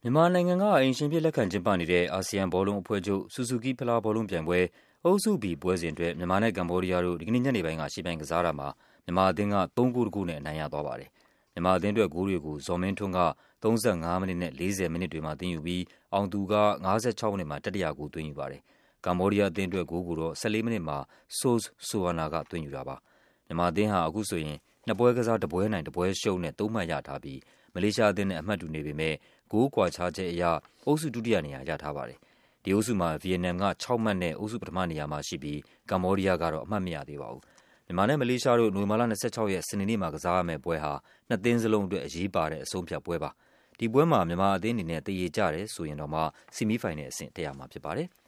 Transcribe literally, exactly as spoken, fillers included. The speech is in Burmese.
မြန်မာနိုင်ငံကအိမ်ရှင်အဖြစ်လက်ခံကျင်းပနေတဲ့ အာဆီယံဘောလုံးအဖွဲ့ချုပ် ဆူဇူကီးဖလားဘောလုံးပြိုင်ပွဲ အုပ်စု B ပွဲစဉ်အတွက် မြန်မာနဲ့ကမ္ဘောဒီးယားတို့ ဒီကနေ့ညနေပိုင်းက ယှဉ်ပြိုင်ကစားတာမှာ မြန်မာအသင်းက သုံးဂိုးတစ်ခုနဲ့ အနိုင်ရသွားပါတယ်။ မြန်မာအသင်းအတွက် ဂိုးတွေကို ဇော်မင်းထွန်းက ၃၅ မိနစ်နဲ့ ၄၀ မိနစ်တွေမှာသွင်းယူပြီး အောင်သူက ၅၆ မိနစ်မှာ တတိယဂိုးသွင်းယူပါတယ်။ ကမ္ဘောဒီးယားအသင်းအတွက် ဂိုးကိုတော့ ၁၄ မိနစ်မှာ Sosd Soeana က သွင်းယူတာပါ။ မြန်မာအသင်းဟာ အခုဆိုရင် နှစ်ပွဲကစား တစ်ပွဲနိုင် တစ်ပွဲရှုံးနဲ့ သုံးမှတ်ရထားပြီး မလေးရှားအသင်းနဲ့ အမှတ်တူနေပေမဲ့ ဂိုးကွာခြားချက်အရ အုပ်စုဒုတိယနေရာရထားပါတယ်။ ဒီအုပ်စုမှာ ဗီယက်နမ်က ခြောက်မှတ်နဲ့ အုပ်စုပထမနေရာမှာရှိပြီး ကမ္ဘောဒီးယားကတော့ အမှတ်မရသေးပါဘူး။ မြန်မာနဲ့မလေးရှားတို့ နိုဝင်ဘာလ ၂၆ ရက် စနေနေ့မှာကစားရမယ့်ပွဲဟာ နှစ်သင်းစလုံးအတွက် အရေးပါတဲ့ အဆုံးအဖြတ်ပွဲပါ။ ဒီပွဲမှာ မြန်မာအသင်းအနေနဲ့ သရေကျတယ်ဆိုရင်တောင်မှ ဆီမီးဖိုင်နယ်အဆင့် တက်ရမှာဖြစ်ပါတယ်။